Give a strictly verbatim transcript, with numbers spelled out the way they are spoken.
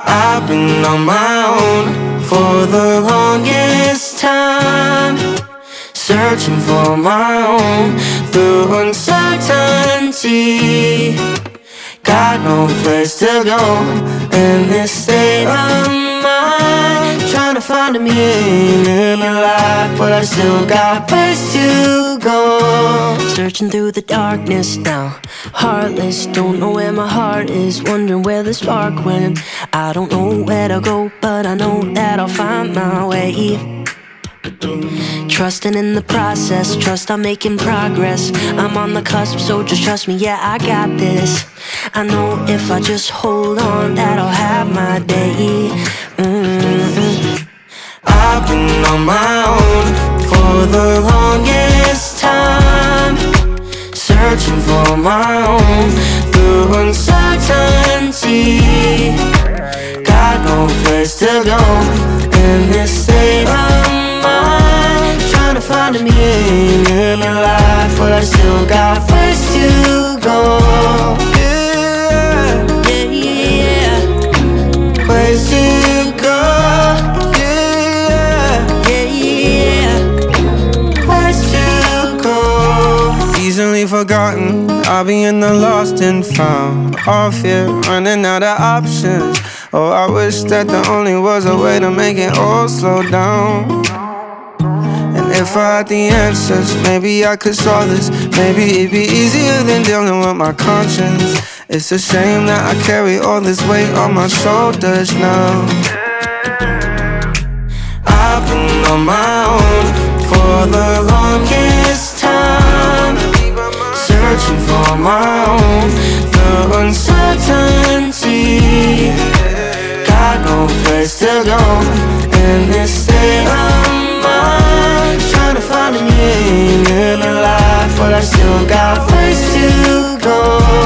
I've been on my own for the longest time, searching for my own through uncertainty. Got no place to go in this state of mind, trying to find a meaning in my life, but I still got place to go. Searching through the darkness now, heartless, don't know where my heart is, wondering where the spark went. I don't know where to go, but I know that I'll find my way. Trusting in the process, trust I'm making progress. I'm on the cusp, so just trust me, yeah, I got this. I know if I just hold on that I'll have my day. mm-hmm. I've been on my own for the longest time, searching for my own through uncertainty. Got no place to go in this state of mind, trying to find a meaning in my life, but I still got place to go. Yeah, yeah, yeah. Place to go. Yeah, yeah, yeah. Place to go. Easily forgotten, I'll be in the lost and found, all fear, running out of options. Oh, I wish that there only was a way to make it all slow down. And if I had the answers, maybe I could solve this. Maybe it'd be easier than dealing with my conscience. It's a shame that I carry all this weight on my shoulders now. I've been on my own for the longest time, searching for my own through uncertainty. Got no place to go in this state of mind, trying to find a meaning in my life, but I still got place to go.